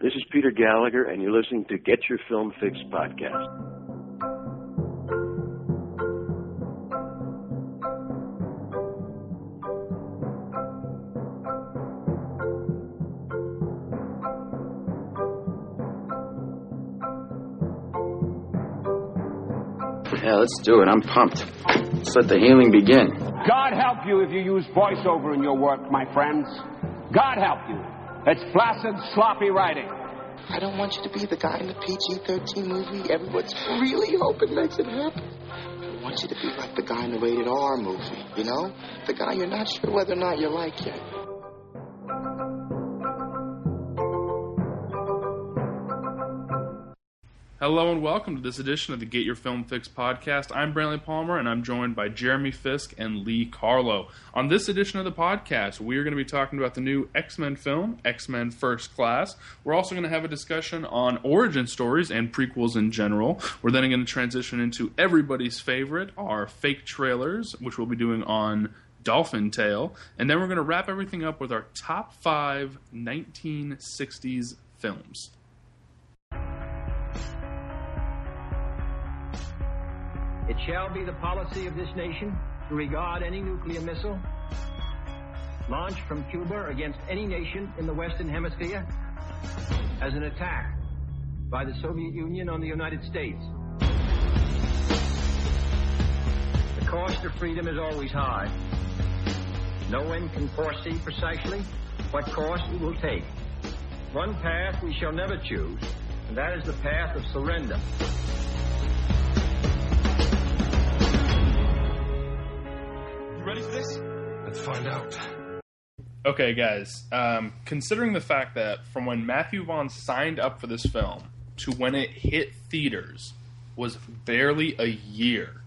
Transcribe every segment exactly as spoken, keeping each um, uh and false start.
This is Peter Gallagher, and you're listening to Get Your Film Fix podcast. Yeah, let's do it. I'm pumped. Let's let the healing begin. God help you if you use voiceover in your work, my friends. God help you. It's flaccid, sloppy writing. I don't want you to be the guy in the P G thirteen movie everyone's really hoping makes it happen. I want you to be like the guy in the rated R movie, you know? The guy you're not sure whether or not you like yet. Hello and welcome to this edition of the Get Your Film Fix podcast. I'm Brantley Palmer, and I'm joined by Jeremy Fisk and Lee Carlo. On this edition of the podcast, we are going to be talking about the new X-Men film, X-Men First Class. We're also going to have a discussion on origin stories and prequels in general. We're then going to transition into everybody's favorite, our fake trailers, which we'll be doing on Dolphin Tale. And then we're going to wrap everything up with our top five nineteen sixties films. It shall be the policy of this nation to regard any nuclear missile launched from Cuba against any nation in the Western Hemisphere as an attack by the Soviet Union on the United States. The cost of freedom is always high. No one can foresee precisely what course it will take. One path we shall never choose, and that is the path of surrender. Ready for this? Let's find out. Okay, guys. Um, considering the fact that from when Matthew Vaughn signed up for this film to when it hit theaters was barely a year,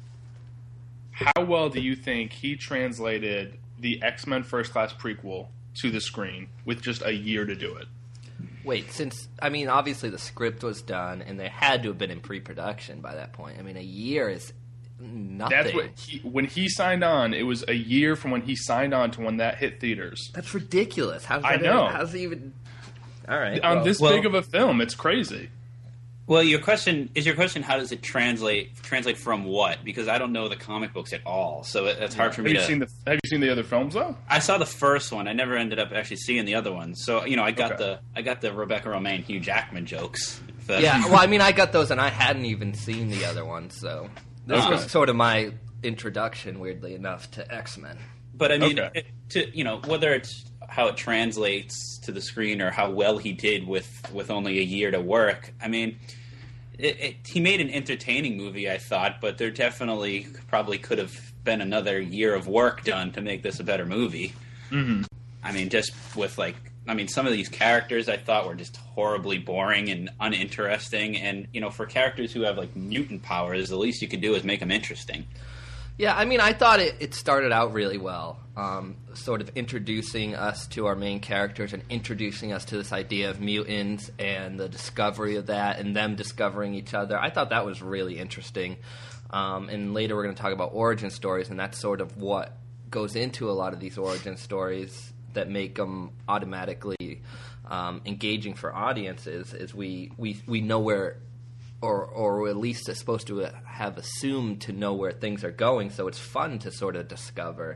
how well do you think he translated the X-Men First Class prequel to the screen with just a year to do it? Wait, since, I mean, obviously the script was done and they had to have been in pre-production by that point. I mean, a year is nothing. That's what he, when he signed on, it was a year from when he signed on to when that hit theaters. That's ridiculous. How's that I know. Even, how's it even... All right. On well, this well, big of a film, it's crazy. Well, your question is your question. How does it translate? Translate from what? Because I don't know the comic books at all, so it, it's hard yeah. for me have to. You seen the, have you seen the other films though? I saw the first one. I never ended up actually seeing the other ones. So you know, I got okay. the I got the Rebecca Romijn, Hugh Jackman jokes. Yeah. Well, I mean, I got those, and I hadn't even seen the other ones, so this okay. was sort of my introduction, weirdly enough, to X-Men. But I mean, okay. it, to you know, whether it's how it translates to the screen or how well he did with with only a year to work, I mean. It, it, he made an entertaining movie, I thought, but there definitely probably could have been another year of work done to make this a better movie. Mm-hmm. I mean, just with, like, I mean, some of these characters I thought were just horribly boring and uninteresting, and, you know, for characters who have, like, mutant powers, the least you could do is make them interesting. Yeah, I mean, I thought it, it started out really well, um, sort of introducing us to our main characters and introducing us to this idea of mutants and the discovery of that and them discovering each other. I thought that was really interesting. Um, and later we're going to talk about origin stories, and that's sort of what goes into a lot of these origin stories that make them automatically um, engaging for audiences, is we, we, we know where... Or, or at least it's supposed to have assumed to know where things are going, so it's fun to sort of discover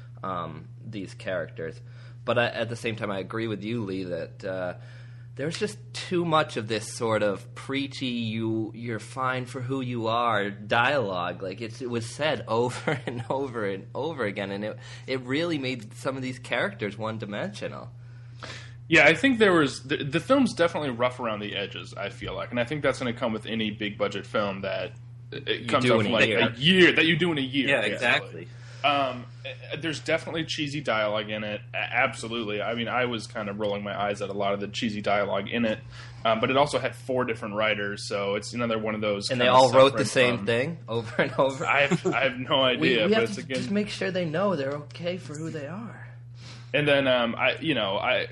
um, these characters. But I, at the same time, I agree with you, Lee, that uh, there's just too much of this sort of preachy, you, you're fine for who you are dialogue. Like, it's, it was said over and over and over again, and it, it really made some of these characters one-dimensional. Yeah, I think there was the, the film's definitely rough around the edges. I feel like, and I think that's going to come with any big budget film that it comes out from like year. a year that you do in a year. Yeah, exactly. Um, there's definitely cheesy dialogue in it. Absolutely. I mean, I was kind of rolling my eyes at a lot of the cheesy dialogue in it, um, but it also had four different writers, so it's another one of those. And they all wrote the same from, thing over and over. I have, I have no idea. we we but have it's to again, just make sure they know they're okay for who they are. And then, um, I, you know, I.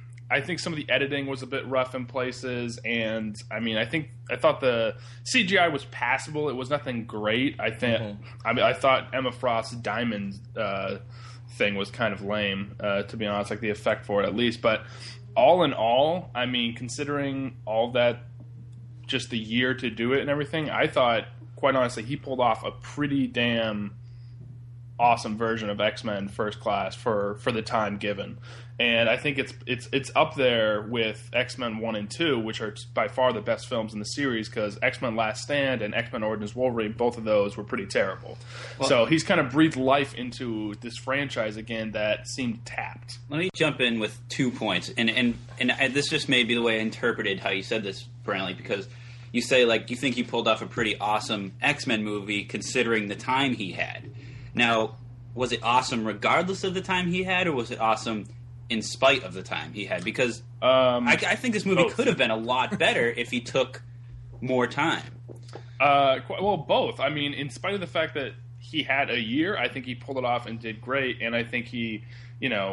I think some of the editing was a bit rough in places, and I mean, I think I thought the C G I was passable. It was nothing great. I think. Mm-hmm. I mean, I thought Emma Frost's diamond uh, thing was kind of lame, uh, to be honest. Like the effect for it, at least. But all in all, I mean, considering all that, just the year to do it and everything, I thought, quite honestly, he pulled off a pretty damn awesome version of X-Men First Class for, for the time given. And I think it's it's it's up there with X-Men one and two, which are by far the best films in the series, because X-Men Last Stand and X-Men Origins Wolverine, both of those were pretty terrible. Well, so he's kind of breathed life into this franchise again that seemed tapped. Let me jump in with two points. And, and, and this just may be the way I interpreted how you said this, Brantley, because you say, like, you think he pulled off a pretty awesome X-Men movie considering the time he had. Now, was it awesome regardless of the time he had, or was it awesome in spite of the time he had? Because um, I, I think this movie both. could have been a lot better if he took more time. Uh, well, both. I mean, in spite of the fact that he had a year, I think he pulled it off and did great. And I think he, you know,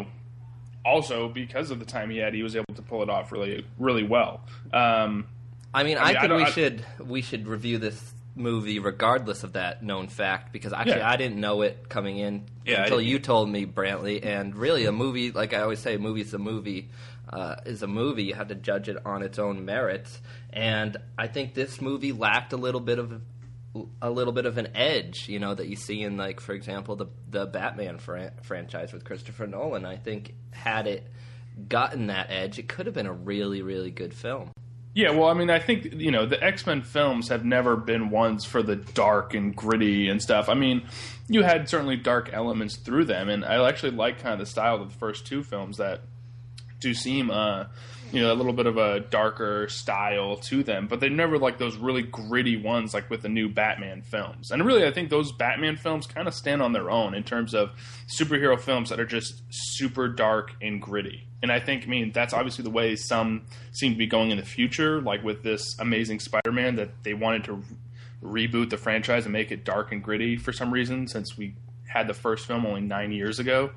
also because of the time he had, he was able to pull it off really, really well. Um, I mean, I, mean, I think I we I, should we should review this movie regardless of that known fact, because actually yeah. I didn't know it coming in yeah, until you told me, Brantley. And really, a movie, like I always say, a movie is a movie uh, is a movie. You have to judge it on its own merits, and I think this movie lacked a little bit of a little bit of an edge, you know, that you see in, like, for example, the the Batman fran- franchise with Christopher Nolan. I think had it gotten that edge, it could have been a really, really good film. Yeah, well, I mean, I think, you know, the X-Men films have never been ones for the dark and gritty and stuff. I mean, you had certainly dark elements through them, and I actually like kind of the style of the first two films that do seem, uh, you know, a little bit of a darker style to them, but they're never like those really gritty ones like with the new Batman films. And really, I think those Batman films kind of stand on their own in terms of superhero films that are just super dark and gritty. And I think, I mean, that's obviously the way some seem to be going in the future, like with this Amazing Spider-Man, that they wanted to re- reboot the franchise and make it dark and gritty for some reason, since we had the first film only nine years ago.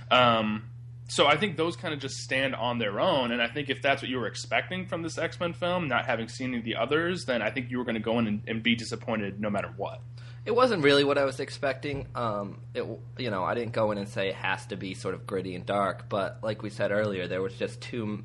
Um, so I think those kind of just stand on their own, and I think if that's what you were expecting from this X-Men film, not having seen any of the others, then I think you were going to go in and, and be disappointed no matter what. It wasn't really what I was expecting. Um, it, you know, I didn't go in and say it has to be sort of gritty and dark, but like we said earlier, there was just too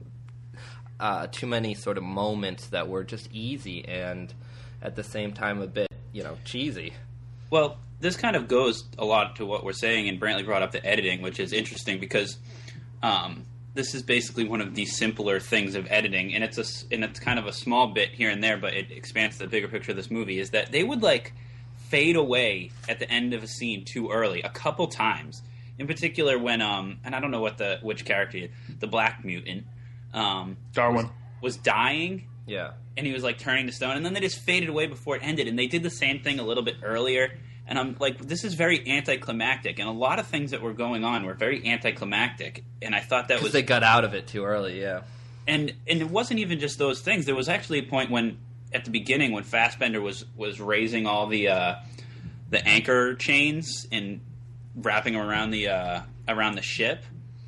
uh, too many sort of moments that were just easy and at the same time a bit, you know, cheesy. Well, this kind of goes a lot to what we're saying, and Brantley brought up the editing, which is interesting because um, this is basically one of the simpler things of editing, and it's a, and it's kind of a small bit here and there, but it expands the bigger picture of this movie, is that they would, like, fade away at the end of a scene too early a couple times. In particular, when um, and I don't know what the which character, the Black Mutant, um, Darwin, was, was dying. Yeah, and he was like turning to stone, and then they just faded away before it ended. And they did the same thing a little bit earlier. And I'm like, this is very anticlimactic, and a lot of things that were going on were very anticlimactic. And I thought that was they got out of it too early. Yeah, and and it wasn't even just those things. There was actually a point when, at the beginning, when Fassbender was, was raising all the uh, the anchor chains and wrapping them around the uh, around the ship,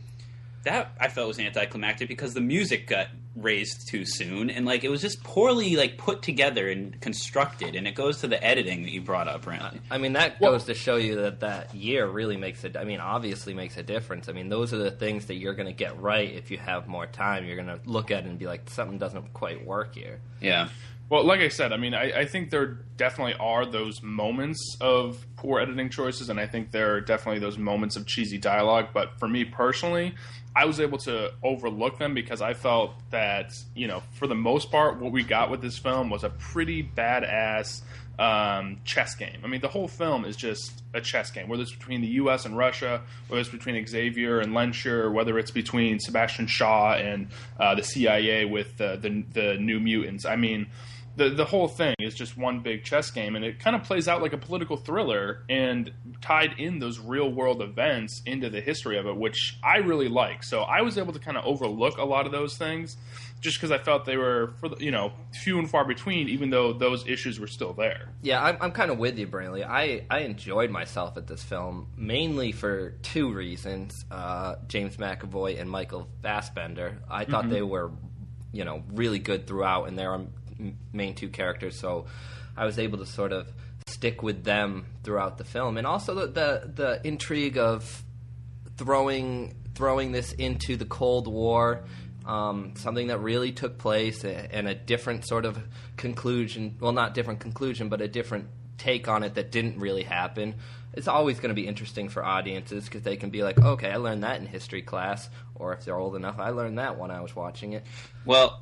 that I felt was anticlimactic because the music got raised too soon, and like it was just poorly like put together and constructed. And it goes to the editing that you brought up, Randy. I mean, that well, goes to show you that that year really makes it. I mean, obviously makes a difference. I mean, those are the things that you're going to get right if you have more time. You're going to look at it and be like, something doesn't quite work here. Yeah. Well, like I said, I mean, I, I think there definitely are those moments of poor editing choices, and I think there are definitely those moments of cheesy dialogue. But for me personally, I was able to overlook them because I felt that, you know, for the most part, what we got with this film was a pretty badass um, chess game. I mean, the whole film is just a chess game, whether it's between the U S and Russia, whether it's between Xavier and Lensher, whether it's between Sebastian Shaw and uh, the C I A with uh, the the New Mutants. I mean, The the whole thing is just one big chess game, and it kind of plays out like a political thriller and tied in those real-world events into the history of it, which I really like. So I was able to kind of overlook a lot of those things just because I felt they were, for the, you know, few and far between, even though those issues were still there. Yeah, I'm, I'm kind of with you, Brantley. I, I enjoyed myself at this film, mainly for two reasons. Uh, James McAvoy and Michael Fassbender. I thought mm-hmm. they were, you know, really good throughout, and they're main two characters, so I was able to sort of stick with them throughout the film, and also the the, the intrigue of throwing throwing this into the Cold War, Um, something that really took place and a different sort of conclusion. Well, not different conclusion, but a different take on it that didn't really happen. It's always going to be interesting for audiences because they can be like, okay, I learned that in history class, or if they're old enough, I learned that when I was watching it. Well,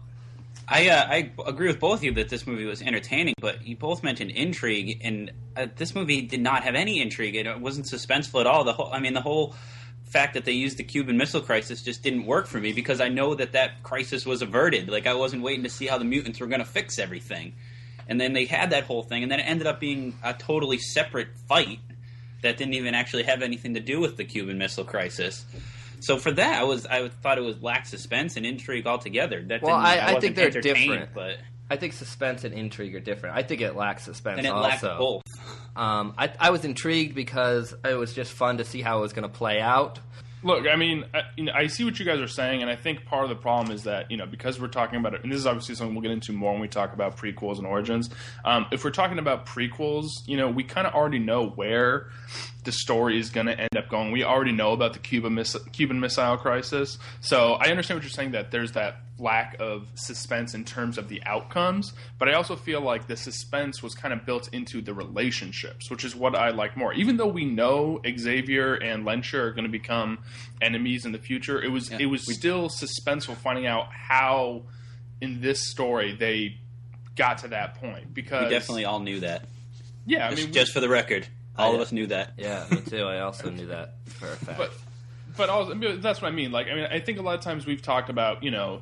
I uh, I agree with both of you that this movie was entertaining, but you both mentioned intrigue, and uh, this movie did not have any intrigue. It wasn't suspenseful at all. The whole, I mean, the whole fact that they used the Cuban Missile Crisis just didn't work for me because I know that that crisis was averted. Like, I wasn't waiting to see how the mutants were going to fix everything. And then they had that whole thing, and then it ended up being a totally separate fight that didn't even actually have anything to do with the Cuban Missile Crisis. So for that, I was I thought it was lacked suspense and intrigue altogether. That well, didn't, I, I, I think they're entertained, different. But I think suspense and intrigue are different. I think it lacks suspense and it also. lacked both. Um, I, I was intrigued because it was just fun to see how it was going to play out. Look, I mean, I, you know, I see what you guys are saying, and I think part of the problem is that, you know, because we're talking about it, and this is obviously something we'll get into more when we talk about prequels and origins. Um, if we're talking about prequels, you know, we kind of already know where the story is going to end up going. We already know about the Cuba miss- Cuban Missile Crisis, so I understand what you're saying, that there's that lack of suspense in terms of the outcomes, but I also feel like the suspense was kind of built into the relationships, which is what I like more. Even though we know Xavier and Lensher are going to become enemies in the future, it was yeah, it was we, still suspenseful finding out how in this story they got to that point, because we definitely all knew that. Yeah, I just, mean, just we, for the record, all I, of us knew that. Yeah, me too. I also knew that for a fact. But, but also, that's what I mean. Like, I mean, I think a lot of times we've talked about, you know,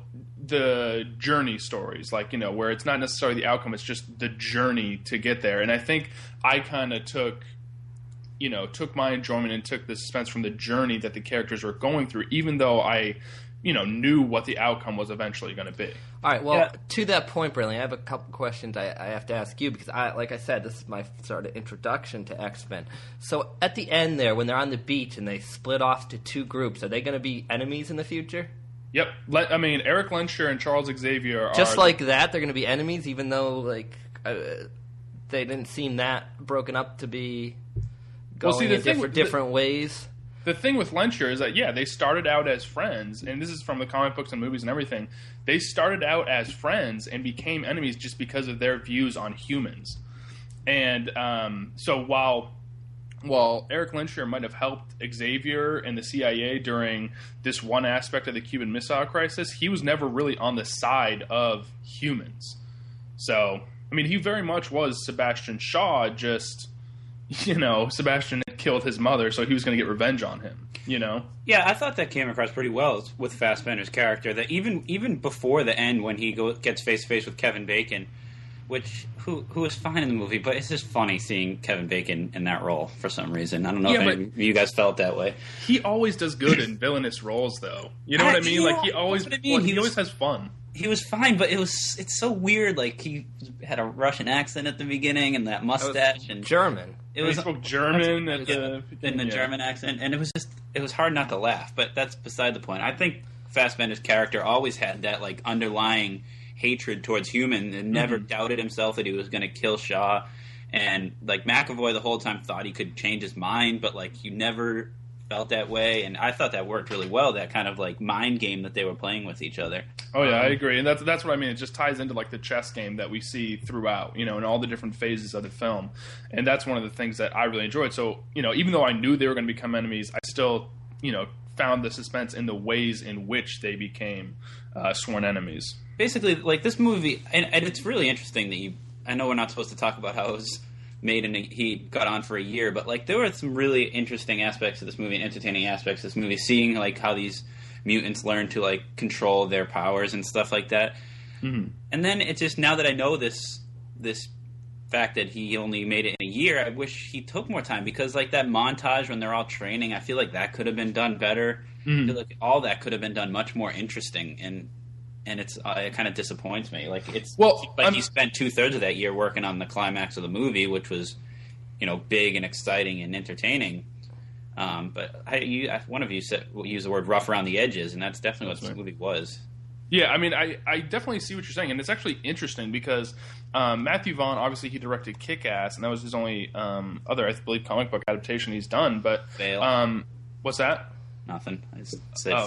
the journey stories, like, you know, where it's not necessarily the outcome, it's just the journey to get there. And I think I kind of took, you know, took my enjoyment and took the suspense from the journey that the characters were going through, even though I, you know, knew what the outcome was eventually going to be. All right, well, yeah. to that point, Bradley, I have a couple questions I, I have to ask you, because, I, like I said, this is my sort of introduction to X-Men. So at the end there, when they're on the beach and they split off to two groups, are they going to be enemies in the future? Yep. Le- I mean, Eric Lensher and Charles Xavier are... Just like that, they're going to be enemies, even though, like, uh, they didn't seem that broken up to be going well, see, the in thing different, with, different the, ways. The thing with Lensher is that, yeah, they started out as friends, and this is from the comic books and movies and everything. They started out as friends and became enemies just because of their views on humans. And um, so while... While Eric Lensher might have helped Xavier and the C I A during this one aspect of the Cuban Missile Crisis, he was never really on the side of humans. So, I mean, he very much was Sebastian Shaw, just, you know, Sebastian had killed his mother, so he was going to get revenge on him, you know? Yeah, I thought that came across pretty well with Fassbender's character, that even even before the end when he go, gets face-to-face with Kevin Bacon, which who who was fine in the movie, but it's just funny seeing Kevin Bacon in that role for some reason. I don't know yeah, if any of you guys felt that way. He always does good in villainous roles, though. You know I, what I mean? Like he always, I mean. well, he, he was, always has fun. He was fine, but it was it's so weird. Like he had a Russian accent at the beginning and that mustache and German. It was he spoke German at the in the yeah. German accent, and it was just it was hard not to laugh. But that's beside the point. I think Fassbender's character always had that like underlying hatred towards human and never mm-hmm. doubted himself that he was going to kill Shaw. And like McAvoy the whole time thought he could change his mind, but like you never felt that way. And I thought that worked really well, that kind of like mind game that they were playing with each other. Oh yeah, um, I agree. And that's that's what I mean. It just ties into like the chess game that we see throughout, you know, in all the different phases of the film. And that's one of the things that I really enjoyed. So, you know, even though I knew they were going to become enemies, I still, you know, found the suspense in the ways in which they became uh, sworn enemies. Basically, like this movie, and, and it's really interesting that you. I know we're not supposed to talk about how it was made and he got on for a year, but like there were some really interesting aspects of this movie and entertaining aspects of this movie. Seeing like how these mutants learn to like control their powers and stuff like that. Mm-hmm. And then it's just now that I know this this fact that he only made it in a year, I wish he took more time, because like that montage when they're all training, I feel like that could have been done better. Mm-hmm. I feel like all that could have been done much more interesting, and. And it's uh, it kind of disappoints me. Like it's well, like I'm, he spent two thirds of that year working on the climax of the movie, which was, you know, big and exciting and entertaining. Um, but I, you, one of you said used the word rough around the edges, and that's definitely that's what this right. movie was. Yeah, I mean, I, I definitely see what you're saying, and it's actually interesting because um, Matthew Vaughn, obviously, he directed Kick-Ass, and that was his only um, other, I believe, comic book adaptation he's done. But fail. Um, what's that? Nothing. I just said oh, fail. Okay.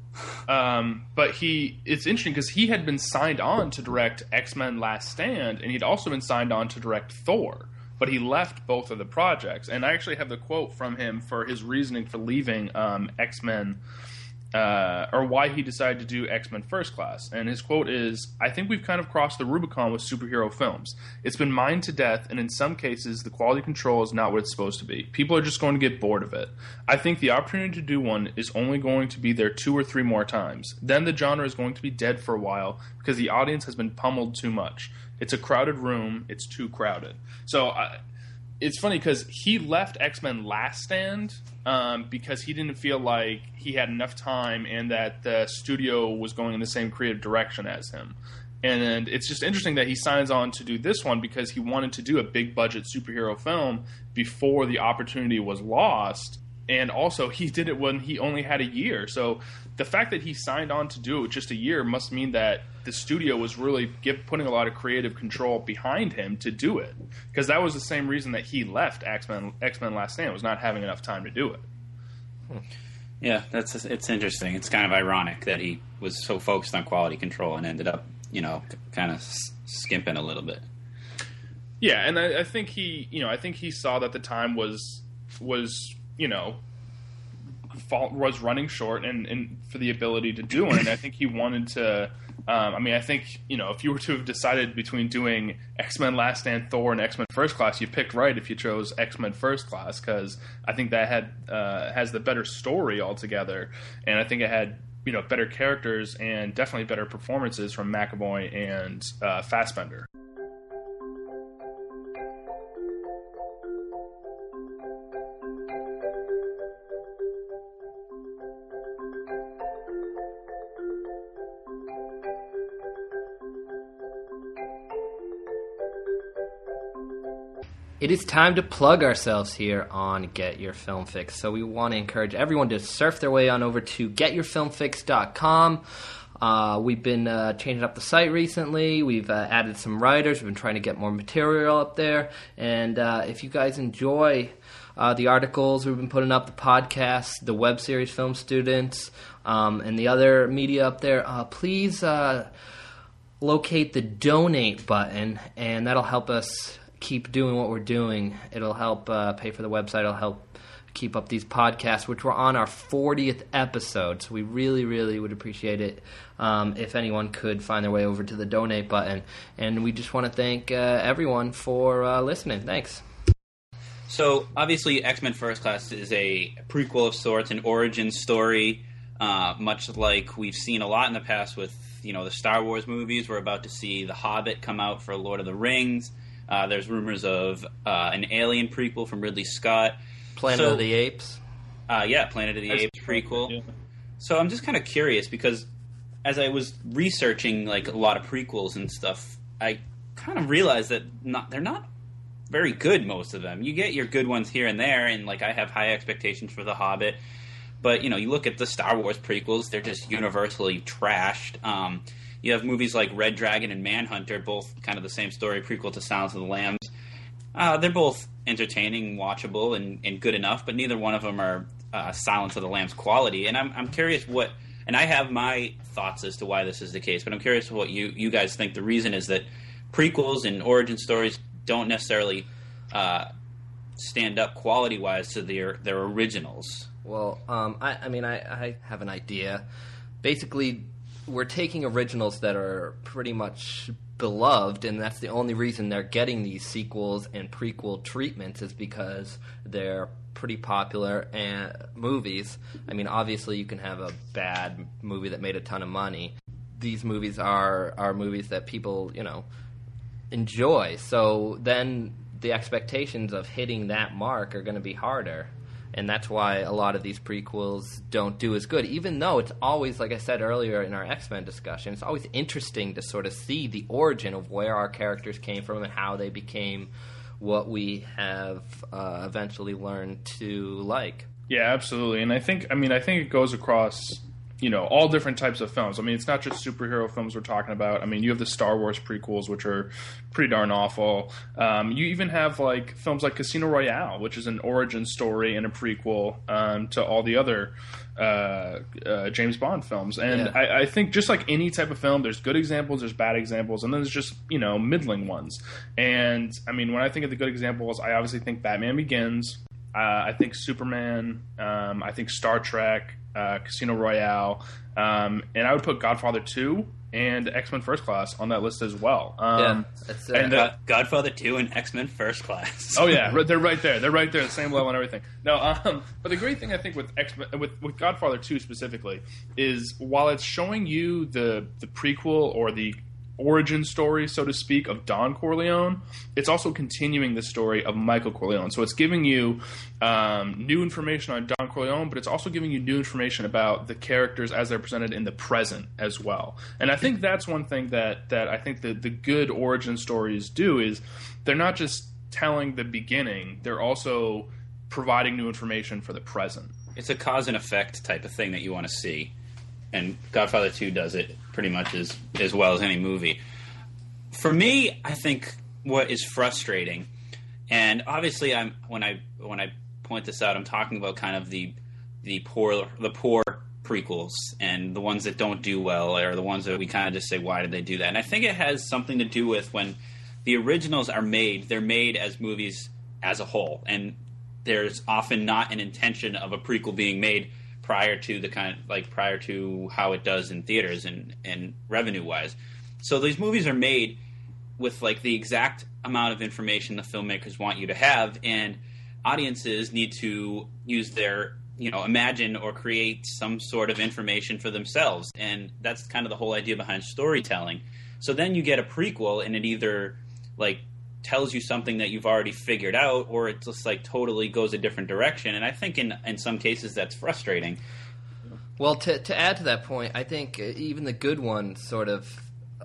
Um, but he, it's interesting because he had been signed on to direct X-Men Last Stand, and he'd also been signed on to direct Thor, but he left both of the projects. And I actually have the quote from him for his reasoning for leaving um, X-Men, uh, or why he decided to do X-Men First Class. And his quote is, "I think we've kind of crossed the Rubicon with superhero films. It's been mined to death, and in some cases, the quality control is not what it's supposed to be. People are just going to get bored of it. I think the opportunity to do one is only going to be there two or three more times. Then the genre is going to be dead for a while because the audience has been pummeled too much. It's a crowded room. It's too crowded." So uh, it's funny because he left X-Men Last Stand um, because he didn't feel like he had enough time and that the studio was going in the same creative direction as him. And it's just interesting that he signs on to do this one because he wanted to do a big budget superhero film before the opportunity was lost. And also, he did it when he only had a year. So the fact that he signed on to do it with just a year must mean that the studio was really give, putting a lot of creative control behind him to do it. Because that was the same reason that he left X-Men, X-Men Last Stand, was not having enough time to do it. Yeah, that's it's interesting. It's kind of ironic that he was so focused on quality control and ended up, you know, kind of skimping a little bit. Yeah, and I, I think he, you know, I think he saw that the time was was. you know, was running short and, and for the ability to do one. And I think he wanted to, um, I mean, I think, you know, if you were to have decided between doing X-Men Last Stand, Thor, and X-Men First Class, you picked right if you chose X-Men First Class, because I think that had uh, has the better story altogether. And I think it had, you know, better characters and definitely better performances from McAvoy and uh, Fassbender. It is time to plug ourselves here on Get Your Film Fix. So we want to encourage everyone to surf their way on over to get your film fix dot com. Uh, we've been uh, changing up the site recently. We've uh, added some writers. We've been trying to get more material up there. And uh, if you guys enjoy uh, the articles we've been putting up, the podcasts, the web series Film Students, um, and the other media up there, uh, please uh, locate the donate button, and that'll help us keep doing what we're doing. It'll help uh, pay for the website. It'll help keep up these podcasts, which we're on our fortieth episode. So we really, really would appreciate it um, if anyone could find their way over to the donate button. And we just want to thank uh, everyone for uh, listening. Thanks. So obviously X-Men First Class is a prequel of sorts, an origin story, uh, much like we've seen a lot in the past with, you know, the Star Wars movies. We're about to see The Hobbit come out for Lord of the Rings. Uh, there's rumors of uh, an Alien prequel from Ridley Scott. Planet so, of the Apes. Uh, yeah, Planet of the That's Apes prequel. Yeah. So I'm just kind of curious because as I was researching like a lot of prequels and stuff, I kind of realized that not, they're not very good, most of them. You get your good ones here and there, and like I have high expectations for The Hobbit. But, you know, you look at the Star Wars prequels, they're just universally trashed. Um You have movies like Red Dragon and Manhunter, both kind of the same story, prequel to Silence of the Lambs. Uh, they're both entertaining, watchable, and, and good enough, but neither one of them are uh, Silence of the Lambs quality. And I'm I'm curious what, and I have my thoughts as to why this is the case, but I'm curious what you, you guys think the reason is that prequels and origin stories don't necessarily uh, stand up quality-wise to their, their originals. Well, um, I, I mean, I, I have an idea. Basically, we're taking originals that are pretty much beloved, and that's the only reason they're getting these sequels and prequel treatments is because they're pretty popular and movies. I mean, obviously you can have a bad movie that made a ton of money. These movies are, are movies that people, you know, enjoy. So then the expectations of hitting that mark are going to be harder. And that's why a lot of these prequels don't do as good, even though it's always, like I said earlier in our X-Men discussion, it's always interesting to sort of see the origin of where our characters came from and how they became what we have uh, eventually learned to like. Yeah, absolutely. And I think, I mean, I think it goes across you know, all different types of films. I mean, it's not just superhero films we're talking about. I mean, you have the Star Wars prequels, which are pretty darn awful. Um, you even have like films like Casino Royale, which is an origin story and a prequel um, to all the other uh, uh, James Bond films. And Yeah. I, I think just like any type of film, there's good examples, there's bad examples, and then there's just, you know, middling ones. And I mean, when I think of the good examples, I obviously think Batman Begins. Uh, I think Superman. Um, I think Star Trek. Uh, Casino Royale, um, and I would put Godfather two and X-Men First Class on that list as well. Um, Yeah, that's, uh, and uh, Godfather two and X-Men First Class. oh yeah, right- they're right there. They're right there, the same level and everything. No, um, but the great thing I think with X-Men, with, with Godfather two specifically, is while it's showing you the the prequel or the origin story, so to speak, of Don Corleone, it's also continuing the story of Michael Corleone. So it's giving you um, new information on Don Corleone, but it's also giving you new information about the characters as they're presented in the present as well. And I think that's one thing that, that I think the, the good origin stories do is they're not just telling the beginning, they're also providing new information for the present. It's a cause and effect type of thing that you want to see. And Godfather two does it pretty much as as well as any movie. For me, I think what is frustrating, and obviously, I'm when I when I point this out, I'm talking about kind of the the poor the poor prequels and the ones that don't do well, or the ones that we kind of just say, why did they do that? And I think it has something to do with when the originals are made, they're made as movies as a whole, and there's often not an intention of a prequel being made prior to the kind of, like prior to how it does in theaters and, and revenue wise. So these movies are made with like the exact amount of information the filmmakers want you to have, and audiences need to use their, you know, imagine or create some sort of information for themselves. And that's kind of the whole idea behind storytelling. So then you get a prequel and it either like tells you something that you've already figured out, or it just like totally goes a different direction. And I think in in some cases that's frustrating. Well, to to add to that point, I think even the good ones sort of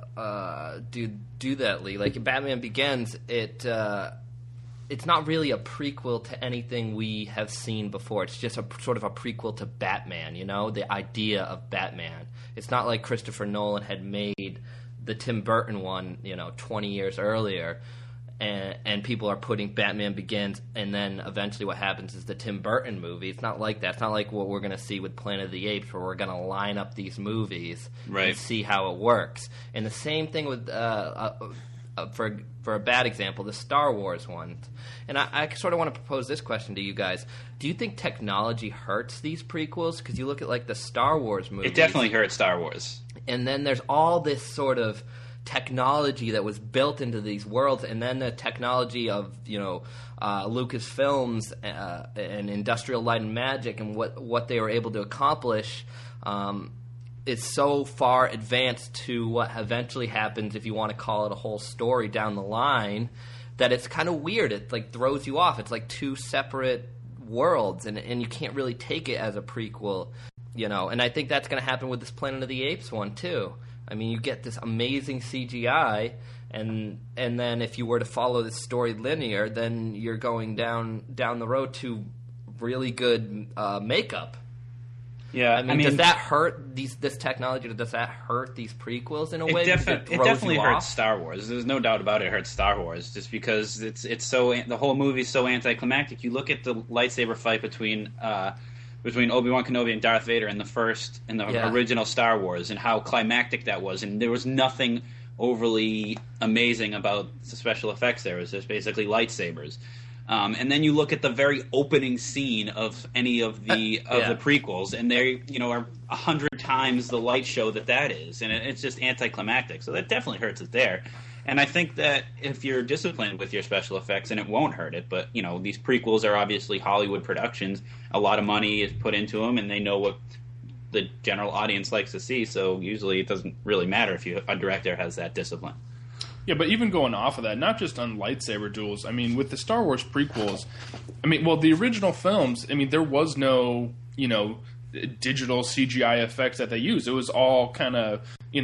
uh, do do that. Lee, like in Batman Begins, it uh, it's not really a prequel to anything we have seen before. It's just a sort of a prequel to Batman. You know, the idea of Batman. It's not like Christopher Nolan had made the Tim Burton one, you know, twenty years earlier. And, and people are putting Batman Begins, and then eventually what happens is the Tim Burton movie. It's not like that. It's not like what we're going to see with Planet of the Apes, where we're going to line up these movies right. and see how it works. And the same thing with, uh, uh, uh, for for a bad example, the Star Wars ones. And I, I sort of want to propose this question to you guys. Do you think technology hurts these prequels? Because you look at, like, the Star Wars movies. It definitely hurts Star Wars. And then there's all this sort of technology that was built into these worlds, and then the technology of, you know, uh, Lucasfilms uh, and Industrial Light and Magic and what, what they were able to accomplish um, is so far advanced to what eventually happens, if you want to call it a whole story down the line, that it's kind of weird. It like throws you off. It's like two separate worlds, and and you can't really take it as a prequel, you know. And I think that's going to happen with this Planet of the Apes one too. I mean, you get this amazing C G I, and and then if you were to follow this story linear, then you're going down down the road to really good uh, makeup. Yeah, I mean, I mean, does that hurt these this technology? Does that hurt these prequels in a it way? Defi- it, it definitely hurts Star Wars. There's no doubt about it. It hurts Star Wars just because it's it's so the whole movie's so anticlimactic. You look at the lightsaber fight between. Uh, between Obi-Wan Kenobi and Darth Vader in the first, in the yeah. original Star Wars, and how climactic that was. And there was nothing overly amazing about the special effects there. It was just basically lightsabers. Um, and then you look at the very opening scene of any of the of yeah. the prequels, and they, you know, are a hundred times the light show that that is, and it, it's just anticlimactic. So that definitely hurts it there. And I think that if you're disciplined with your special effects, and it won't hurt it, but, you know, these prequels are obviously Hollywood productions. A lot of money is put into them, and they know what the general audience likes to see, so usually it doesn't really matter if you, a director has that discipline. Yeah, but even going off of that, not just on lightsaber duels, I mean, with the Star Wars prequels, I mean, well, the original films, I mean, there was no, you know, digital C G I effects that they used. It was all kind of, you know,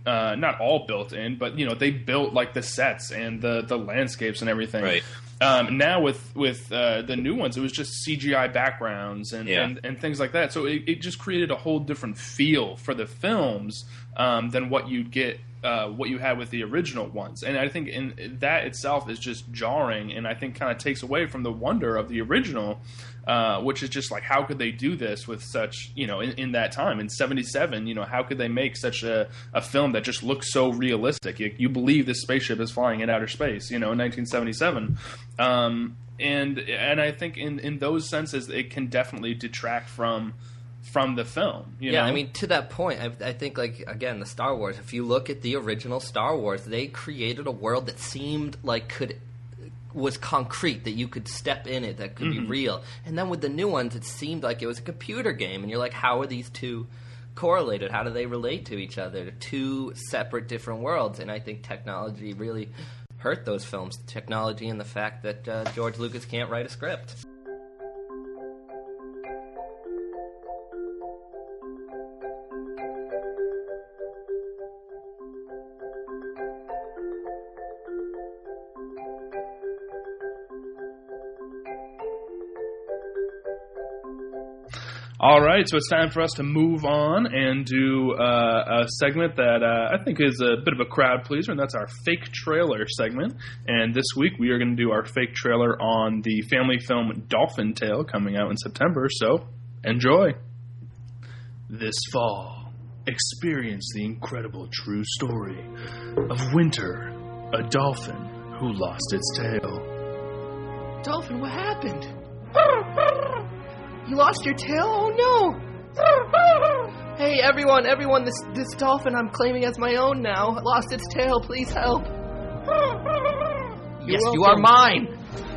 uh, not all built in, but you know they built like the sets and the the landscapes and everything. Right. Um, now with with uh, the new ones, it was just C G I backgrounds and, yeah. and, and things like that. So it, it just created a whole different feel for the films um, than what you'd get. Uh, what you had with the original ones, and I think in that itself is just jarring, and I think kind of takes away from the wonder of the original, uh, which is just like how could they do this with such you know in, in that time in seventy-seven, you know how could they make such a, a film that just looks so realistic? You, you believe this spaceship is flying in outer space, you know, in nineteen seventy-seven, um, and and I think in in those senses it can definitely detract from. From the film, you yeah. know? I mean, to that point, I, I think, like again, the Star Wars. If you look at the original Star Wars, they created a world that seemed like could was concrete, that you could step in it, that could mm-hmm. be real. And then with the new ones, it seemed like it was a computer game, and you're like, how are these two correlated? How do they relate to each other? They're two separate, different worlds. And I think technology really hurt those films. Technology and the fact that uh, George Lucas can't write a script. All right, so it's time for us to move on and do uh, a segment that uh, I think is a bit of a crowd pleaser, and that's our fake trailer segment. And this week we are going to do our fake trailer on the family film Dolphin Tale coming out in September, so enjoy. This fall, experience the incredible true story of Winter, a dolphin who lost its tail. Dolphin, what happened? You lost your tail? Oh no! Hey everyone, everyone, this this dolphin I'm claiming as my own now lost its tail. Please help. Yes, you are mine.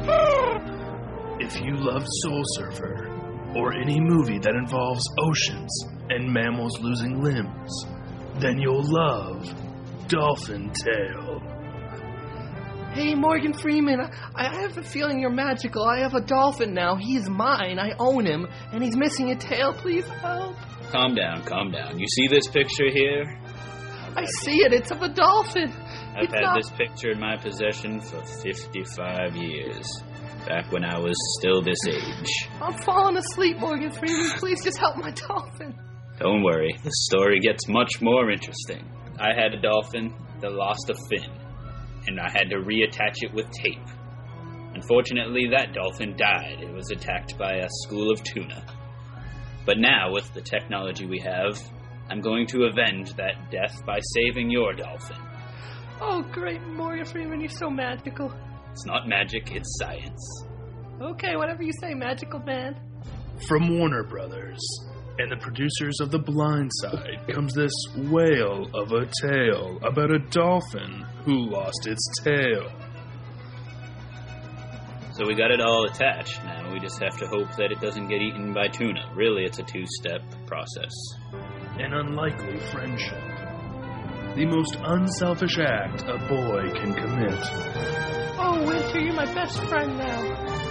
If you love Soul Surfer or any movie that involves oceans and mammals losing limbs, then you'll love Dolphin Tale. Hey, Morgan Freeman, I, I have a feeling you're magical. I have a dolphin now. He's mine. I own him, and he's missing a tail. Please help. Calm down, calm down. You see this picture here? I see it. It's of a dolphin. I've it's had not... this picture in my possession for fifty-five years. Back when I was still this age. I'm falling asleep, Morgan Freeman. Please just help my dolphin. Don't worry. The story gets much more interesting. I had a dolphin that lost a fin, and I had to reattach it with tape. Unfortunately, that dolphin died. It was attacked by a school of tuna. But now, with the technology we have, I'm going to avenge that death by saving your dolphin. Oh, great, Morgan Freeman, you're so magical. It's not magic, it's science. Okay, whatever you say, magical man. From Warner Brothers and the producers of The Blind Side comes this whale of a tale about a dolphin who lost its tail. So we got it all attached now. We just have to hope that it doesn't get eaten by tuna. Really, it's a two-step process. An unlikely friendship. The most unselfish act a boy can commit. Oh, Winter, you're my best friend now.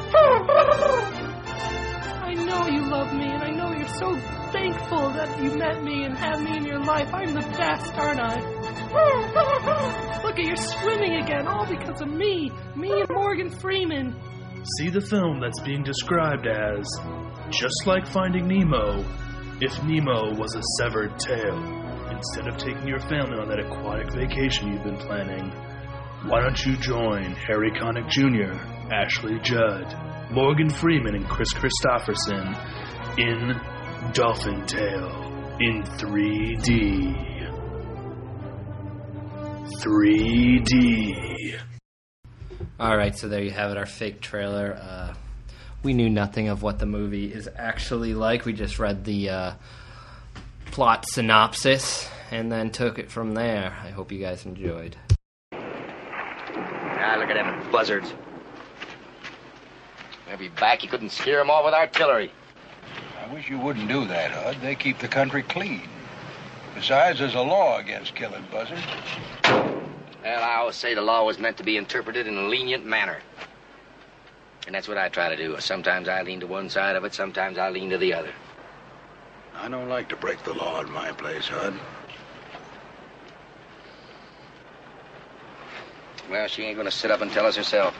I know you love me, and I know you're so thankful that you met me and had me in your life. I'm the best, aren't I? Look at, you're swimming again, all because of me. Me and Morgan Freeman. See the film that's being described as just like Finding Nemo, if Nemo was a severed tail. Instead of taking your family on that aquatic vacation you've been planning, why don't you join Harry Connick Junior, Ashley Judd, Morgan Freeman, and Chris Christopherson in Dolphin Tale in three D. three D. All right, so there you have it, our fake trailer. Uh, we knew nothing of what the movie is actually like. We just read the uh, plot synopsis and then took it from there. I hope you guys enjoyed. Ah, look at them buzzards. They'll be back. You couldn't scare them off with artillery. I wish you wouldn't do that, Hud. They keep the country clean. Besides, there's a law against killing buzzards. Well, I always say the law was meant to be interpreted in a lenient manner. And that's what I try to do. Sometimes I lean to one side of it, sometimes I lean to the other. I don't like to break the law in my place, Hud. Well, she ain't gonna sit up and tell us herself.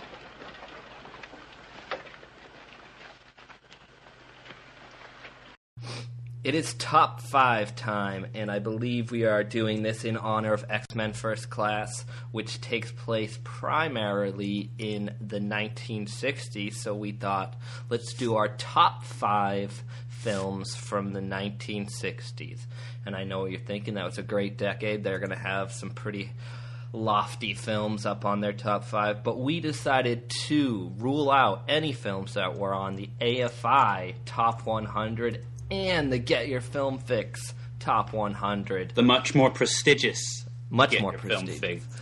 It is top five time, and I believe we are doing this in honor of X-Men First Class, which takes place primarily in the nineteen sixties, so we thought, let's do our top five films from the nineteen sixties. And I know what you're thinking, that was a great decade. They're going to have some pretty lofty films up on their top five, but we decided to rule out any films that were on the A F I Top one hundred and the Get Your Film Fix Top one hundred. The much more prestigious Much Get more Your prestigious. Film Fix.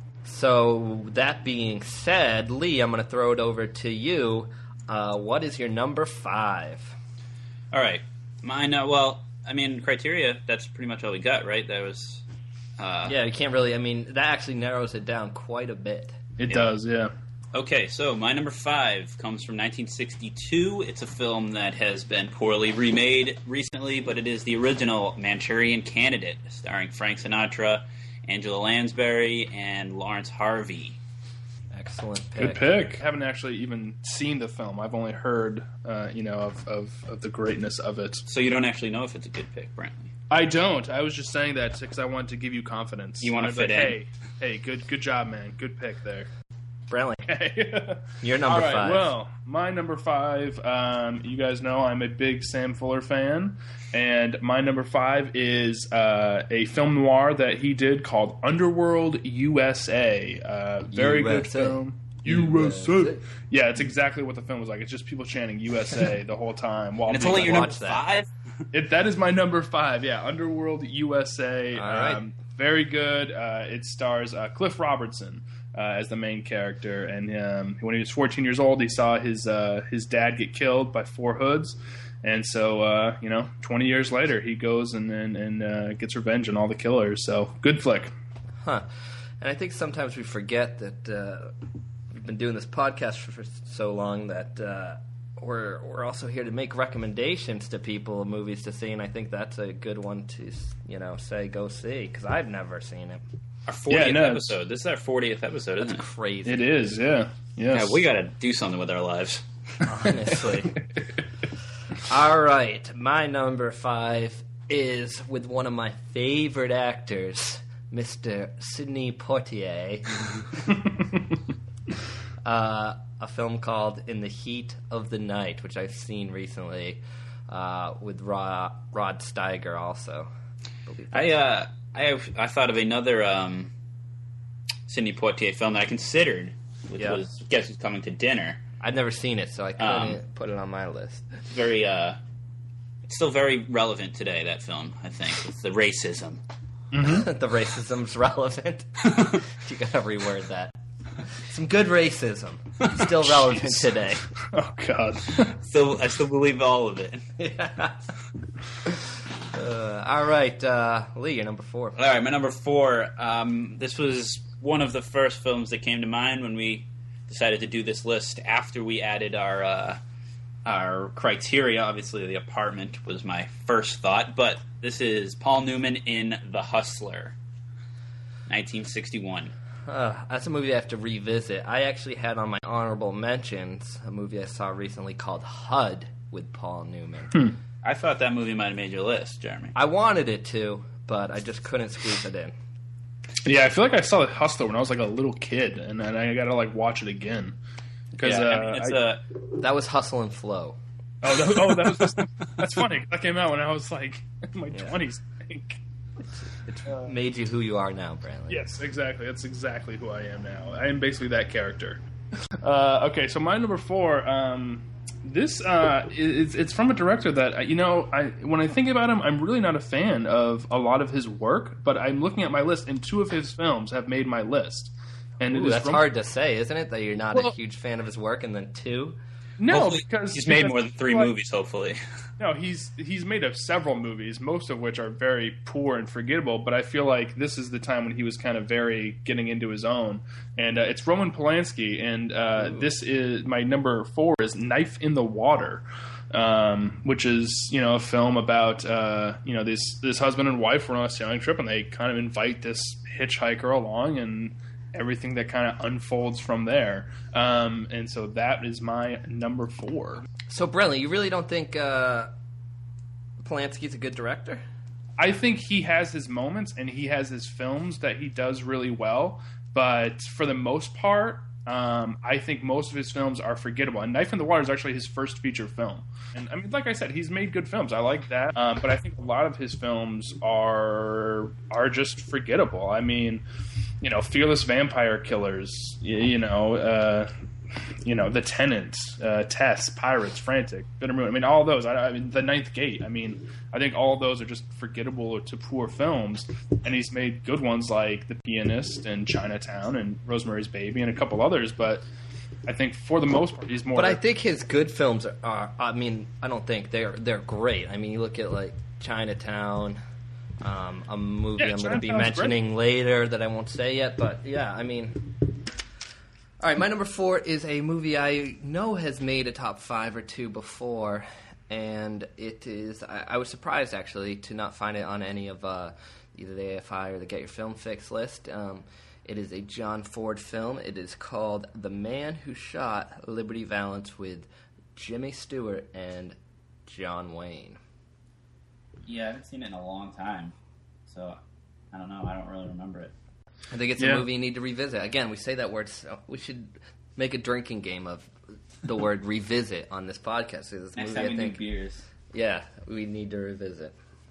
So, that being said, Lee, I'm going to throw it over to you. Uh, what is your number five? All right. Mine, uh, well, I mean, criteria, that's pretty much all we got, right? That was... Uh, yeah, you can't really... I mean, that actually narrows it down quite a bit. It Yeah. does, yeah. Okay, so my number five comes from nineteen sixty-two. It's a film that has been poorly remade recently, but it is the original Manchurian Candidate, starring Frank Sinatra, Angela Lansbury, and Lawrence Harvey. Excellent pick. Good pick. I haven't actually even seen the film. I've only heard, uh, you know, of, of, of the greatness of it. So you don't actually know if it's a good pick, Brantley? I don't. I was just saying that because I wanted to give you confidence. You want to I was fit like, in? Hey, hey, good, good job, man. Good pick there. Brantley, Okay. your number All right, five. Well, my number five, um, you guys know I'm a big Sam Fuller fan, and my number five is uh, a film noir that he did called Underworld U S A. Uh, very U S A. good film. U S A. Yeah, it's exactly what the film was like. It's just people chanting U S A the whole time. While And it's being only your number watch that. five? It, that is my number five. Yeah, Underworld U S A. All right. Um, very good. Uh, it stars uh, Cliff Robertson uh, as the main character, and um, when he was fourteen years old, he saw his uh, his dad get killed by four hoods, and so uh, you know, twenty years later, he goes and and, and uh, gets revenge on all the killers. So good flick. Huh. And I think sometimes we forget that uh, we've been doing this podcast for, for so long that uh, we're we're also here to make recommendations to people of movies to see, and I think that's a good one to, you know, say go see, because I've never seen it. Our fortieth Yeah, no, it's- episode. This is our fortieth episode, isn't That's it? crazy. It is. Yeah. Yes. Yeah, we got to do something with our lives. Honestly. All right, my number five is with one of my favorite actors, Mister Sidney Poitier. uh, a film called In the Heat of the Night, which I've seen recently, uh, with Rod, Rod Steiger also. I uh, I I thought of another um, Sidney Poitier film that I considered, which Yeah. was Guess Who's Coming to Dinner. I'd never seen it, so I couldn't Um, put it on my list. It's very, uh, it's still very relevant today. That film, I think, it's the racism. The racism's relevant. You gotta reword that. Some good racism. Still relevant today. Oh God. Still, I still believe all of it. Yeah. Uh, all right, uh, Lee, you're number four. All right, my number four. Um, this was one of the first films that came to mind when we decided to do this list. After we added our uh, our criteria, obviously, The Apartment was my first thought, but this is Paul Newman in The Hustler, nineteen sixty-one. Uh, that's a movie I have to revisit. I actually had on my honorable mentions a movie I saw recently called H U D with Paul Newman. Hmm. I thought that movie might have made your list, Jeremy. I wanted it to, but I just couldn't squeeze it in. Yeah, I feel like I saw The Hustler when I was like a little kid, and then I gotta like watch it again because Yeah, uh, I mean, it's I- a That was Hustle and Flow. Oh, that, oh, that was just, that's funny. That came out when I was like in my twenties, I think. It made you who you are now, Brantley. Yes, exactly. That's exactly who I am now. I am basically that character. Uh, okay, so my number four. Um, this uh, is it's from a director that you know. I when I think about him, I'm really not a fan of a lot of his work. But I'm looking at my list, and two of his films have made my list. And it Ooh, is that's from- hard to say, isn't it? That you're not Well- a huge fan of his work, and then two. No, Hopefully because he's made because- more than three like- movies. Hopefully, No, he's he's made of several movies, most of which are very poor and forgettable. But I feel like this is the time when he was kind of very getting into his own. And uh, it's Roman Polanski, and uh, this is my number four is Knife in the Water, um, which is you know a film about uh, you know this this husband and wife were on a sailing trip, and they kind of invite this hitchhiker along and. everything that kind of unfolds from there. Um, and so that is my number four. So, Brentley, you really don't think uh, Polanski's a good director? I think he has his moments and he has his films that he does really well. But for the most part, um, I think most of his films are forgettable. And Knife in the Water is actually his first feature film. And I mean, like I said, he's made good films. I like that. Um, but I think a lot of his films are are just forgettable. I mean, you know, Fearless Vampire Killers, you, you know, uh, you know, The Tenant, uh, Tess, Pirates, Frantic, Bitter Moon. I mean, all those. I, I mean, The Ninth Gate. I mean, I think all of those are just forgettable to poor films. And he's made good ones like The Pianist and Chinatown and Rosemary's Baby and a couple others. But I think for the most part, he's more. But I think his good films are. are I mean, I don't think they're they're great. I mean, you look at like Chinatown. Um, a movie yeah, I'm going to be Chinatown's mentioning great. later that I won't say yet. But yeah, I mean. All right, my number four is a movie I know has made a top five or two before, and it is. I, I was surprised actually to not find it on any of uh, either the A F I or the Get Your Film Fix list. Um, it is a John Ford film. It is called The Man Who Shot Liberty Valance with Jimmy Stewart and John Wayne. Yeah, I haven't seen it in a long time, so I don't know. I don't really remember it. I think it's Yeah. a movie you need to revisit. Again, we say that word, so we should make a drinking game of the word revisit on this podcast. This Next movie, time I we think, do beers. yeah, we need to revisit.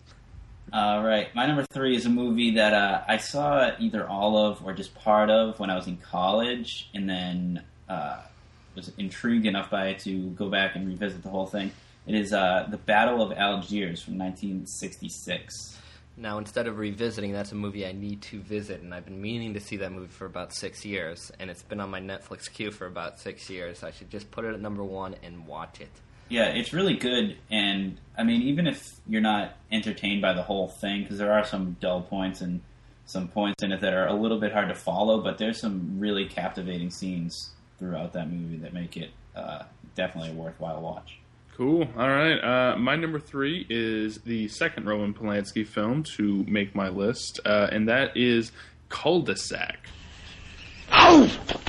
All right, my number three is a movie that uh, I saw either all of or just part of when I was in college, and then uh, was intrigued enough by it to go back and revisit the whole thing. It is uh, The Battle of Algiers from nineteen sixty-six. Now, instead of revisiting, that's a movie I need to visit, and I've been meaning to see that movie for about six years, and it's been on my Netflix queue for about six years. I should just put it at number one and watch it. Yeah, it's really good, and I mean, even if you're not entertained by the whole thing, because there are some dull points and some points in it that are a little bit hard to follow, but there's some really captivating scenes throughout that movie that make it uh, definitely a worthwhile watch. Cool. All right. Uh, my number three is the second Roman Polanski film to make my list, uh, and that is Cul-de-sac. Ow!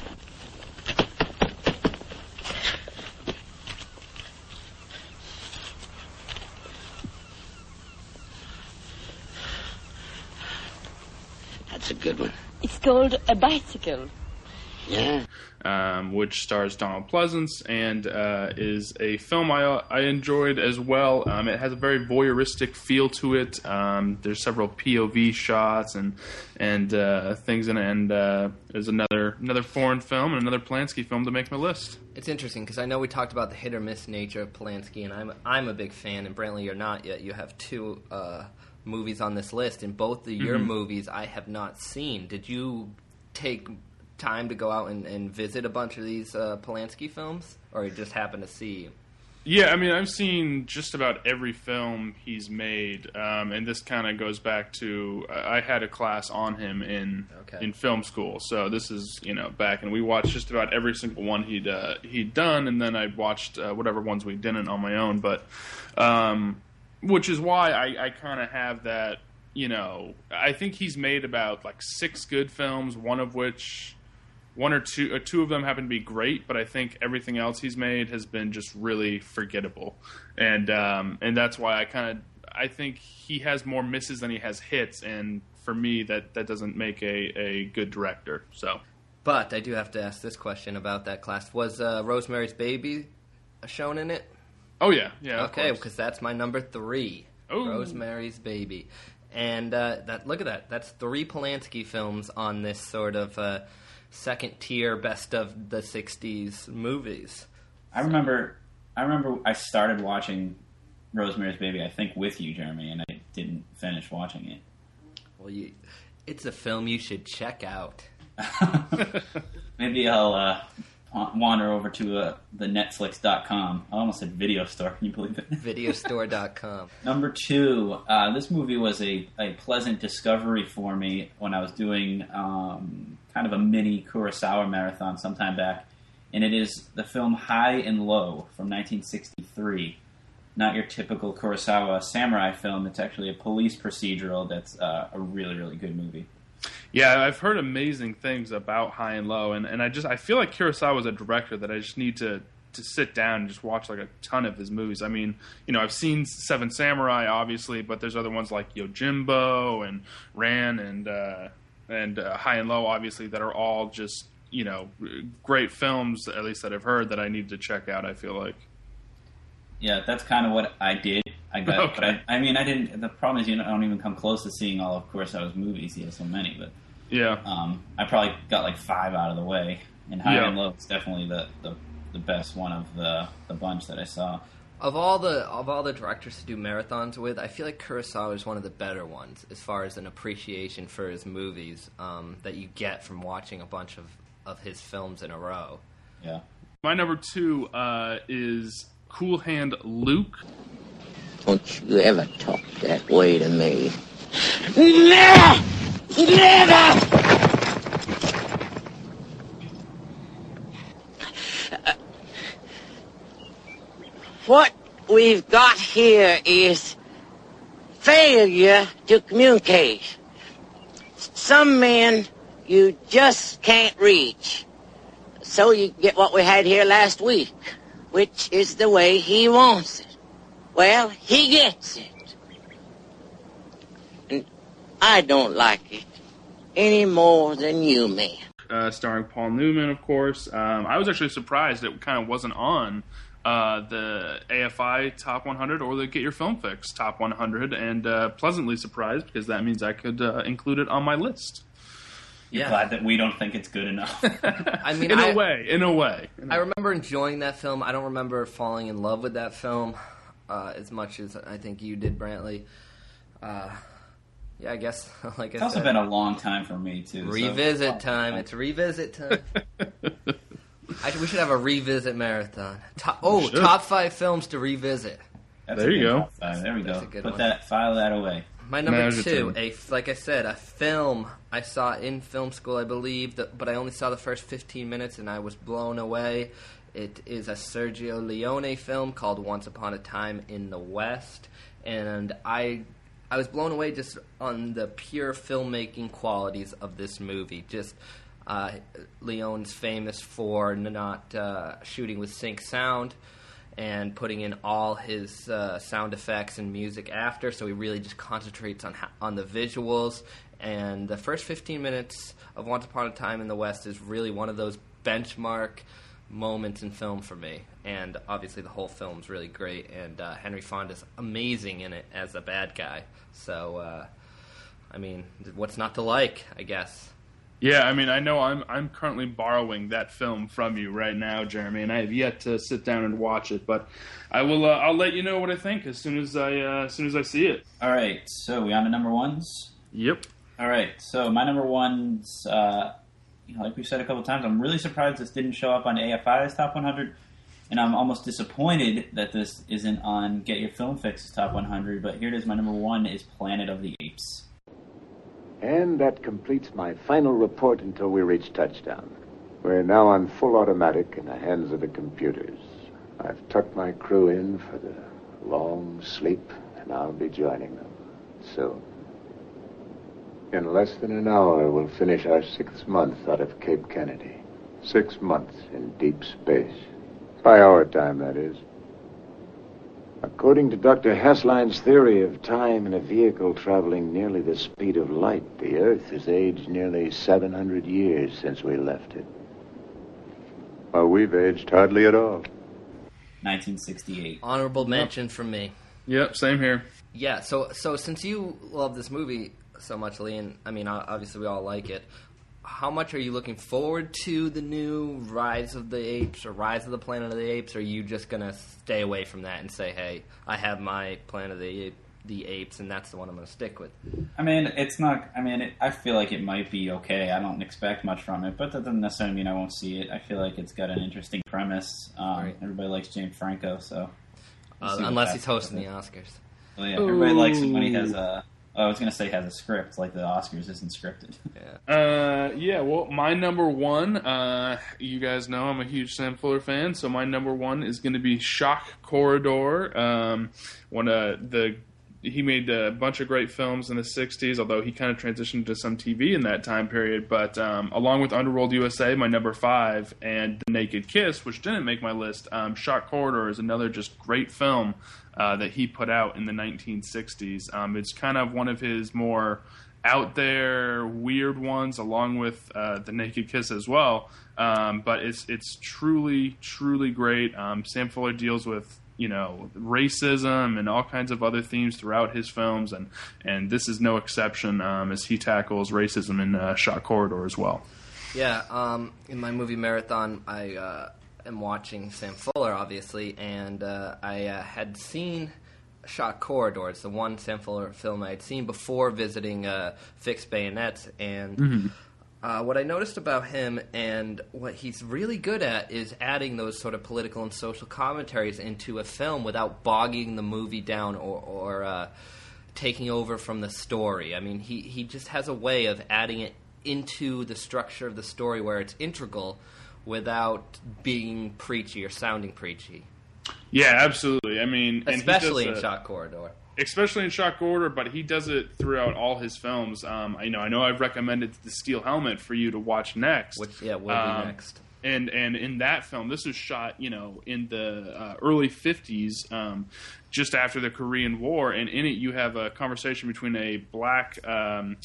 That's a good one. It's called A Bicycle. Yeah. Um, which stars Donald Pleasance and uh, is a film I I enjoyed as well. Um, it has a very voyeuristic feel to it. Um, there's several P O V shots and and uh, things in it. And uh, there's another another foreign film and another Polanski film to make my list. It's interesting because I know we talked about the hit or miss nature of Polanski, and I'm I'm a big fan. And Brantley, you're not yet. You have two uh, movies on this list, and both of your Mhm. movies I have not seen. Did you take time to go out and, and visit a bunch of these uh, Polanski films, or you just happen to see? Yeah, I mean, I've seen just about every film he's made, um, and this kind of goes back to I had a class on him in Okay. in film school, so this is you know back, and we watched just about every single one he'd uh, he'd done, and then I watched uh, whatever ones we didn't on my own, but um, which is why I, I kind of have that. You know, I think he's made about like six good films, one of which. One or two, uh, two of them happen to be great, but I think everything else he's made has been just really forgettable, and um, and that's why I kind of I think he has more misses than he has hits, and for me that, that doesn't make a, a good director. So, but I do have to ask this question about that class: was uh, Rosemary's Baby shown in it? Oh yeah, yeah. Okay, because that's my number three. Ooh. Rosemary's Baby, and uh, that look at that. That's three Polanski films on this sort of. Uh, second tier best of the sixties movies. I remember I remember I started watching Rosemary's Baby, I think with you, Jeremy, and I didn't finish watching it. Well, you, it's a film you should check out. Maybe I'll uh, wander over to uh, the netflix dot com. I almost said video store. Can you believe it? videostore dot com. Number two, uh, this movie was a, a pleasant discovery for me when I was doing um, kind of a mini Kurosawa marathon sometime back, and it is the film High and Low from nineteen sixty-three. Not your typical Kurosawa samurai film. It's actually a police procedural that's uh, a really, really good movie. Yeah, I've heard amazing things about High and Low, and, and I just I feel like Kurosawa is a director that I just need to, to sit down and just watch like a ton of his movies. I mean, you know, I've seen Seven Samurai, obviously, but there's other ones like Yojimbo and Ran and uh, and uh, High and Low, obviously, that are all just, you know, great films, at least that I've heard, that I need to check out, I feel like. Yeah, that's kind of what I did. I got, okay. but I, I mean, I didn't. The problem is, you know, I don't even come close to seeing all of Kurosawa's movies. He has so many, but yeah, um, I probably got like five out of the way. And High yeah. and Low is definitely the, the, the best one of the the bunch that I saw. Of all the of all the directors to do marathons with, I feel like Kurosawa is one of the better ones as far as an appreciation for his movies um, that you get from watching a bunch of, of his films in a row. Yeah. My number two uh, is Cool Hand Luke. Don't you ever talk that way to me. Never! Never! Uh, what we've got here is failure to communicate. Some men you just can't reach. So you get what we had here last week, which is the way he wants it. Well, he gets it. And I don't like it any more than you, man. Uh, starring Paul Newman, of course. Um, I was actually surprised it kind of wasn't on uh, the A F I Top one hundred or the Get Your Film Fix Top one hundred, and uh, pleasantly surprised because that means I could uh, include it on my list. You're yeah. glad that we don't think it's good enough. I mean, in I, a way, in a way. In a I way. remember enjoying that film. I don't remember falling in love with that film uh, as much as I think you did, Brantley. Uh, yeah, I guess, like it's I also said, been a long time for me, too. Revisit so. time. It's revisit time. I, we should have a revisit marathon. Top, oh, top five films to revisit. That's there you go. Top five. There we That's go. a good Put one. that, file that away. My number Measure two, time. a like I said, a film I saw in film school, I believe, that, but I only saw the first fifteen minutes and I was blown away. It is a Sergio Leone film called Once Upon a Time in the West, and I I was blown away just on the pure filmmaking qualities of this movie. Just uh, Leone's famous for not uh, shooting with sync sound and putting in all his uh, sound effects and music after, so he really just concentrates on on the visuals. And the first fifteen minutes of Once Upon a Time in the West is really one of those benchmark moments in film for me. And obviously the whole film's really great, and uh, Henry Fonda's amazing in it as a bad guy. So, uh, I mean, what's not to like, I guess? Yeah, I mean, I know I'm I'm currently borrowing that film from you right now, Jeremy, and I have yet to sit down and watch it. But I will. Uh, I'll let you know what I think as soon as I uh, as soon as I see it. All right, so we on to number ones. Yep. All right, so my number ones, uh, you know, like we've said a couple times, I'm really surprised this didn't show up on A F I's Top one hundred, and I'm almost disappointed that this isn't on Get Your Film Fix's Top one hundred. But here it is. My number one is Planet of the Apes. And that completes my final report until we reach touchdown. We're now on full automatic in the hands of the computers. I've tucked my crew in for the long sleep, and I'll be joining them soon. In less than an hour, we'll finish our sixth month out of Cape Kennedy. Six months in deep space. By our time, that is. According to Doctor Haslein's theory of time in a vehicle traveling nearly the speed of light, the Earth has aged nearly seven hundred years since we left it. Well, we've aged hardly at all. nineteen sixty-eight. Honorable mention from me. Yep, same here. Yeah, so so since you love this movie so much, Lee, and I mean, obviously we all like it, how much are you looking forward to the new Rise of the Apes or Rise of the Planet of the Apes, or are you just going to stay away from that and say, hey, I have my Planet of the, the Apes, and that's the one I'm going to stick with? I mean, it's not, I mean, it, I feel like it might be okay. I don't expect much from it, but that doesn't necessarily mean I won't see it. I feel like it's got an interesting premise. Um, right. Everybody likes James Franco, so. We'll uh, unless he's hosting the Oscars. Well, yeah, everybody Ooh. likes it when he has a... Oh, I was going to say has a script, like the Oscars isn't scripted. Yeah. Uh, yeah, well, my number one, uh, you guys know I'm a huge Sam Fuller fan, so my number one is going to be Shock Corridor. Um, one of the he made a bunch of great films in the sixties, although he kind of transitioned to some T V in that time period. But um, along with Underworld U S A, my number five, and The Naked Kiss, which didn't make my list, um, Shock Corridor is another just great film uh, that he put out in the nineteen sixties. Um, it's kind of one of his more out there, weird ones, along with uh, The Naked Kiss as well. Um, but it's it's truly, truly great. Um, Sam Fuller deals with, you know, racism and all kinds of other themes throughout his films, and, and this is no exception um, as he tackles racism in uh, Shock Corridor as well. Yeah, um, in my movie marathon, I uh, am watching Sam Fuller, obviously, and uh, I uh, had seen Shock Corridor. It's the one Sam Fuller film I had seen before visiting uh, Fixed Bayonets, and Mm-hmm. uh, what I noticed about him and what he's really good at is adding those sort of political and social commentaries into a film without bogging the movie down or, or uh, taking over from the story. I mean, he, he just has a way of adding it into the structure of the story where it's integral without being preachy or sounding preachy. Yeah, absolutely. I mean, and he Especially does in a- Shock Corridor. Especially in Shock Corridor, but he does it throughout all his films. Um, I know, I know, I've recommended The Steel Helmet for you to watch next. Which, yeah, will Um, be next. And and in that film, this was shot, you know, in the uh, early fifties, um, just after the Korean War. And in it, you have a conversation between a black um,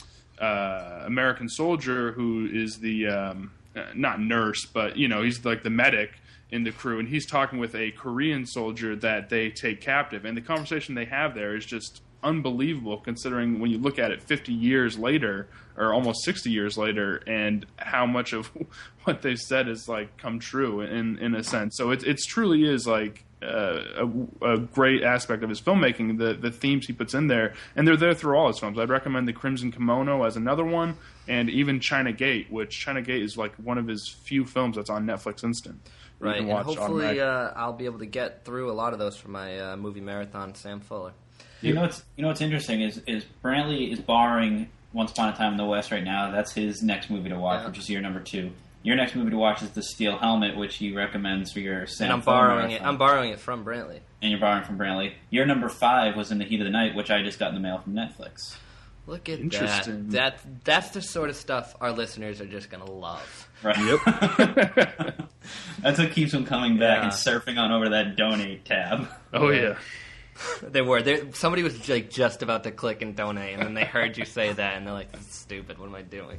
uh, American soldier who is the um, uh, not nurse, but you know, he's like the medic in the crew, and he's talking with a Korean soldier that they take captive, and the conversation they have there is just unbelievable, considering when you look at it fifty years later, or almost sixty years later, and how much of what they've said is like come true in in a sense. So it it's truly is like uh, a, a great aspect of his filmmaking, the the themes he puts in there, and they're there through all his films. I'd recommend The Crimson Kimono as another one, and even China Gate, which China Gate is like one of his few films that's on Netflix Instant. You Right, can and watch hopefully automatic. uh, I'll be able to get through a lot of those for my uh, movie marathon, Sam Fuller. You know what's you know what's interesting is is Brantley is borrowing Once Upon a Time in the West right now. That's his next movie to watch, Yeah. which is your number two. Your next movie to watch is The Steel Helmet, which he recommends for your Sam And I'm Fuller borrowing it. marathon. I'm borrowing it from Brantley. And you're borrowing from Brantley. Your number five was In the Heat of the Night, which I just got in the mail from Netflix. Look at Interesting. that. That that's the sort of stuff our listeners are just gonna love. Right. Yep. That's what keeps them coming back Yeah. and surfing on over to that donate tab. Oh yeah. They were. They, somebody was like just about to click and donate, and then they heard you say that, and they're like, "This is stupid. What am I doing?"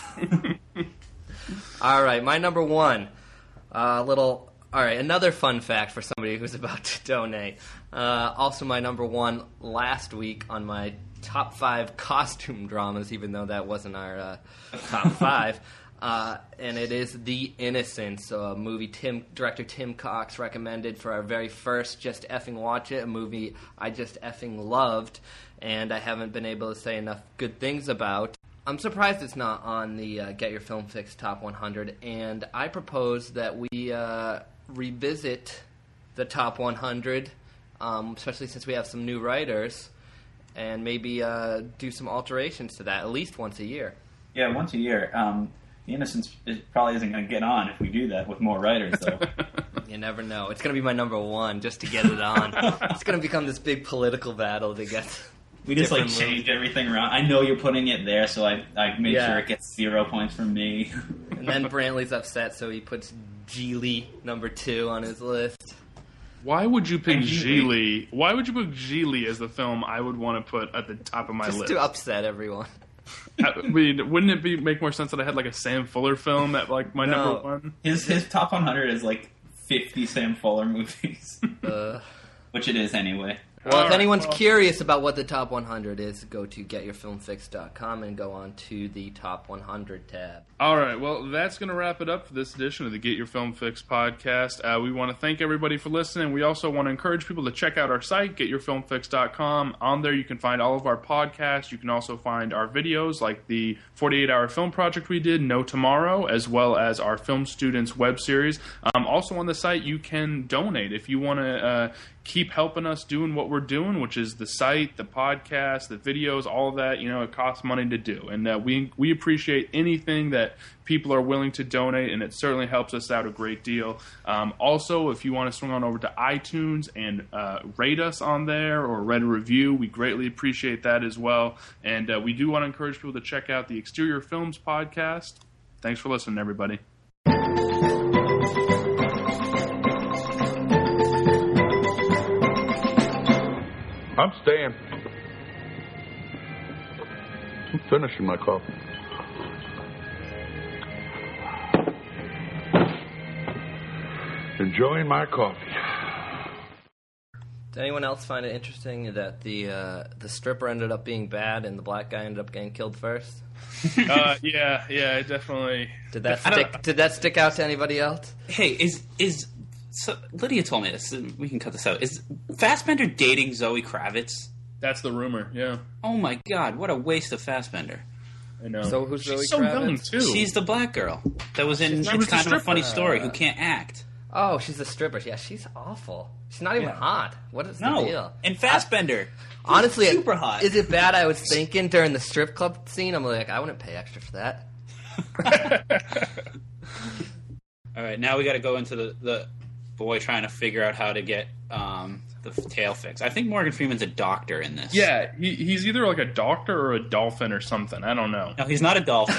All right, my number one. A uh, little. All right, another fun fact for somebody who's about to donate. Uh, also, my number one last week on my top five costume dramas, even though that wasn't our uh, top five. Uh, and it is The Innocents, a movie Tim director Tim Cox recommended for our very first Just Effing Watch It, a movie I just effing loved, and I haven't been able to say enough good things about. I'm surprised it's not on the uh, Get Your Film Fix Top one hundred, and I propose that we uh, revisit the Top one hundred, um, especially since we have some new writers, and maybe uh, do some alterations to that at least once a year. Yeah, once a year. Um, The Innocents is, probably isn't going to get on if we do that with more writers, though. You never know. It's going to be my number one just to get it on. It's going to become this big political battle to get. We just like different change movies. everything around. I know you're putting it there, so I I made Yeah. sure it gets zero points from me. And then Brantley's upset, so he puts Geely number two on his list. Why would you pick And Geely? Why would you pick Geely as the film I would want to put at the top of my Just list? to upset everyone. I mean, wouldn't it be make more sense that I had like a Sam Fuller film at like my No. number one? His his top one hundred is like fifty Sam Fuller movies, Uh, which it is anyway. well, if right, anyone's well- curious about what the top one hundred is, go to get your film fix dot com and go on to the top one hundred tab. All right, well, that's going to wrap it up for this edition of the Get Your Film Fix podcast. Uh, we want to thank everybody for listening. We also want to encourage people to check out our site, get your film fix dot com. On there, you can find all of our podcasts. You can also find our videos, like the forty-eight hour film project we did, No Tomorrow, as well as our Film Students web series. Um, also on the site, you can donate if you want to uh, keep helping us doing what we're we're doing, which is the site, the podcast, the videos, all of that. You know, it costs money to do, and uh, we we appreciate anything that people are willing to donate, and it certainly helps us out a great deal. Um, also, if you want to swing on over to iTunes and uh, rate us on there or write a review, we greatly appreciate that as well. And uh, we do want to encourage people to check out the Exterior Films podcast. Thanks for listening, everybody. I'm staying. I'm finishing my coffee. Enjoying my coffee. Did anyone else find it interesting that the uh, the stripper ended up being bad and the black guy ended up getting killed first? uh, yeah, yeah, it definitely. Did that stick? Did that stick out to anybody else? Hey, is is so Lydia told me this. We can cut this out. Is Fassbender dating Zoe Kravitz? That's the rumor. Yeah. Oh my God! What a waste of Fassbender. I know. So who's She's Zoe so Kravitz? young too. She's the black girl that was in. She's It's kind of a funny stripper. story. Who can't act? Oh, she's a stripper. Yeah, she's awful. She's not even Yeah. hot. What is No. the deal? And Fassbender. I, honestly, super it- hot. Is it bad? I was thinking during the strip club scene, I'm like, I wouldn't pay extra for that. All right, now we got to go into the, the boy trying to figure out how to get um, the tail fixed. I think Morgan Freeman's a doctor in this. Yeah, he, he's either like a doctor or a dolphin or something. I don't know. No, he's not a dolphin.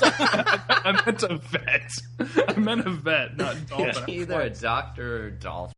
I meant a vet. I meant a vet, not dolphin. Either a doctor or a dolphin.